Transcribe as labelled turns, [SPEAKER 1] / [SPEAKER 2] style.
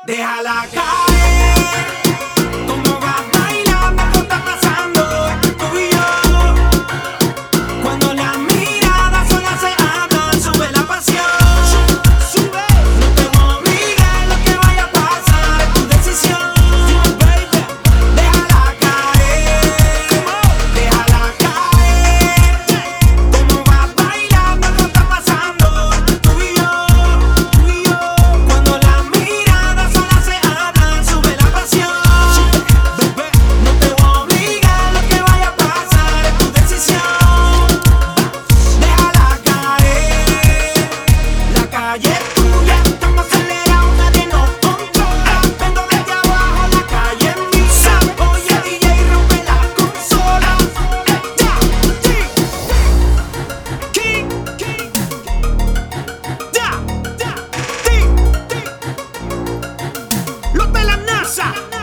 [SPEAKER 1] Déjala caer, como vas bailando, ¿qué está pasando entre tú y yo? Cuando las miradas solas se hablan, sube la pasión. Sube, no te obligues, lo que vaya a pasar es tu decisión. Baby, déjala caer, como vas bailando, ¿qué está pasando entre tú y yo? Cuando las miradas solas se hablan, sube la pasión. Bebé, no te obligues, lo que vaya a pasar es tu decisión. Déjala caer, la calle es tuya, estamos acelerados, nadie nos controla. Vengo desde abajo, la calle es mía. Oye, DJ, rompe la consola. Los de la NASA.